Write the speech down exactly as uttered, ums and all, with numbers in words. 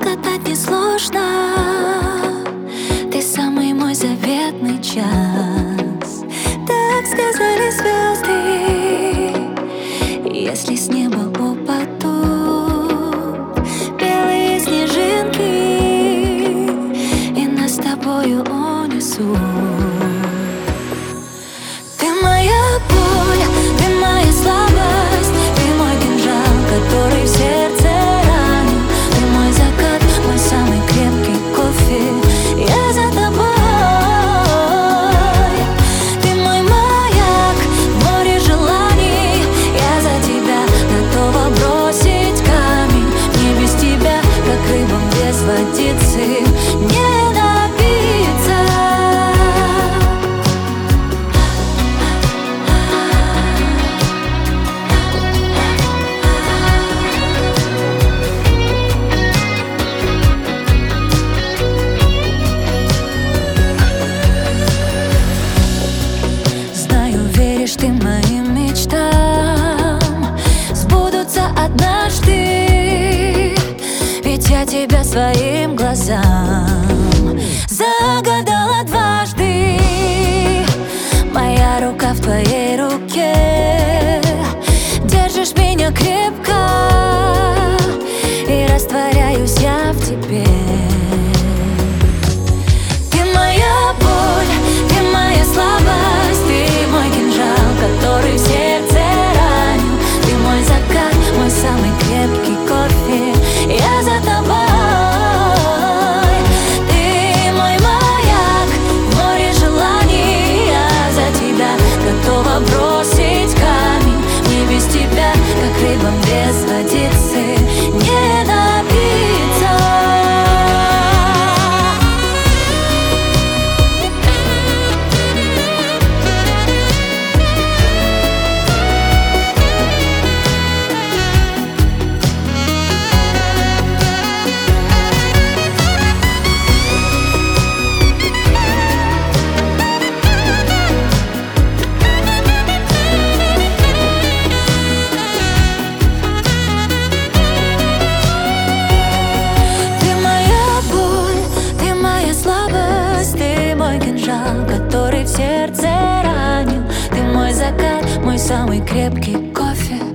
Отгадать несложно, ты самый мой заветный час. Так сказали звезды, если с неба упадут белые снежинки и нас с тобою унесут. Ты моя боль, ты моя слабость, ты мой кинжал, который в сердце ранен. Ты мой закат, мой самый крепкий кофе, я за тобой. Ты мой маяк в море желаний, я за тебя готова бросить камень. Мне без тебя, как рыбам без водицы, не напиться. Ты моим мечтам сбудутся однажды, ведь я тебя своим глазам загадала дважды. Моя рука в твоей руке, держишь меня крепко, и растворяюсь я в тебе. Ты моя боль, ты моя слабость, ты мой кинжал, который в сердце ранен. Ты мой закат, мой самый крепкий кофе, я за тобой. Ты мой маяк в море желаний, я за тебя готова бросить камень. Мне без тебя, как рыбам без водицы, не напиться. Который в сердце ранен. Ты мой закат, мой самый крепкий кофе.